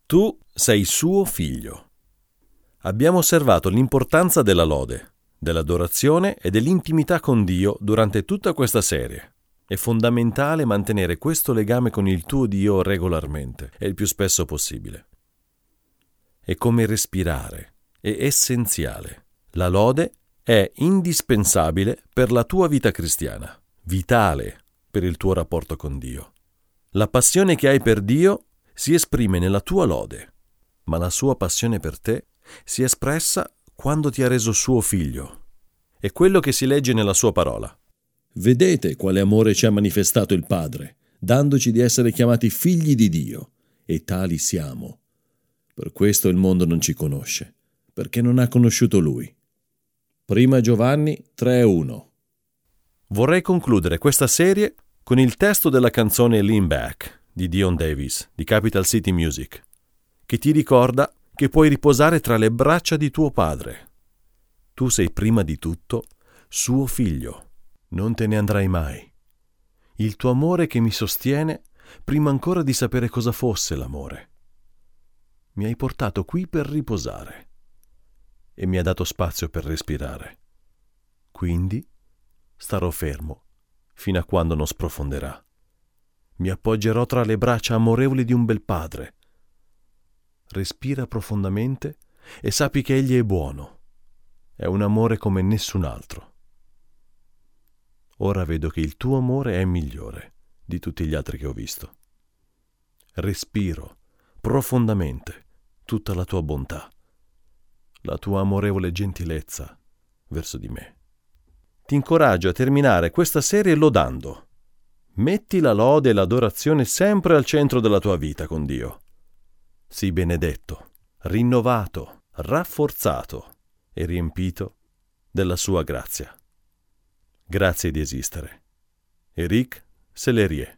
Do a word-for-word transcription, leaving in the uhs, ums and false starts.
Tu sei suo figlio. Abbiamo osservato l'importanza della lode, dell'adorazione e dell'intimità con Dio durante tutta questa serie. È fondamentale mantenere questo legame con il tuo Dio regolarmente e il più spesso possibile. È come respirare, è essenziale. La lode è indispensabile per la tua vita cristiana, vitale per il tuo rapporto con Dio. La passione che hai per Dio si esprime nella tua lode, ma la sua passione per te si è espressa quando ti ha reso suo figlio. È quello che si legge nella sua parola. Vedete quale amore ci ha manifestato il Padre, dandoci di essere chiamati figli di Dio, e tali siamo. Per questo il mondo non ci conosce, perché non ha conosciuto Lui. Prima Giovanni tre uno. Vorrei concludere questa serie con il testo della canzone Lean Back di Dion Davis, di Capital City Music, che ti ricorda che puoi riposare tra le braccia di tuo padre. Tu sei prima di tutto suo figlio, non te ne andrai mai. Il tuo amore che mi sostiene prima ancora di sapere cosa fosse l'amore. Mi hai portato qui per riposare e mi ha dato spazio per respirare. Quindi starò fermo fino a quando non sprofonderà. Mi appoggerò tra le braccia amorevoli di un bel padre. Respira profondamente e sappi che Egli è buono. È un amore come nessun altro. Ora vedo che il tuo amore è migliore di tutti gli altri che ho visto. Respiro profondamente tutta la tua bontà, la tua amorevole gentilezza verso di me. Ti incoraggio a terminare questa serie lodando. Metti la lode e l'adorazione sempre al centro della tua vita con Dio. Sii benedetto, rinnovato, rafforzato e riempito della sua grazia. Grazie di esistere. Éric Sellerier.